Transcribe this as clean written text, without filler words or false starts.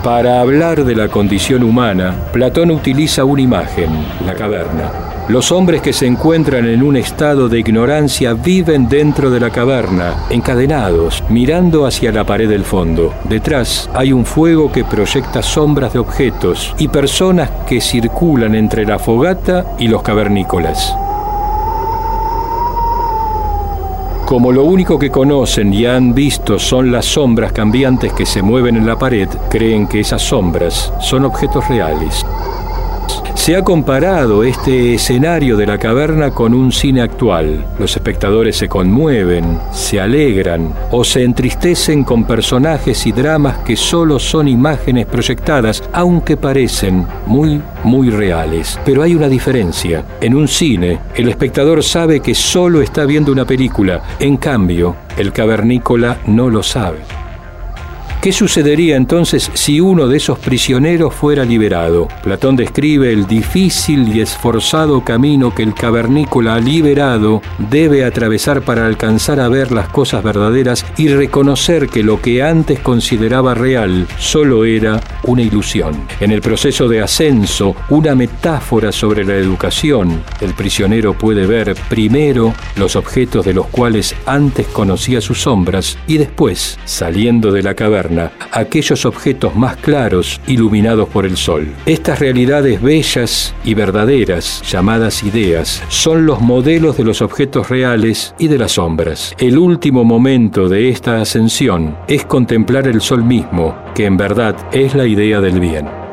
Para hablar de la condición humana, Platón utiliza una imagen, la caverna. Los hombres que se encuentran en un estado de ignorancia viven dentro de la caverna, encadenados, mirando hacia la pared del fondo. Detrás hay un fuego que proyecta sombras de objetos y personas que circulan entre la fogata y los cavernícolas. Como lo único que conocen y han visto son las sombras cambiantes que se mueven en la pared, creen que esas sombras son objetos reales. Se ha comparado este escenario de la caverna con un cine actual. Los espectadores se conmueven, se alegran o se entristecen con personajes y dramas que solo son imágenes proyectadas, aunque parecen muy reales. Pero hay una diferencia. En un cine, el espectador sabe que solo está viendo una película. En cambio, el cavernícola no lo sabe. ¿Qué sucedería entonces si uno de esos prisioneros fuera liberado? Platón describe el difícil y esforzado camino que el cavernícola liberado debe atravesar para alcanzar a ver las cosas verdaderas y reconocer que lo que antes consideraba real solo era una ilusión. En el proceso de ascenso, una metáfora sobre la educación, el prisionero puede ver primero los objetos de los cuales antes conocía sus sombras y después, saliendo de la caverna, aquellos objetos más claros, iluminados por el sol. Estas realidades bellas y verdaderas, llamadas ideas, son los modelos de los objetos reales y de las sombras. El último momento de esta ascensión es contemplar el sol mismo, que en verdad es la idea del bien.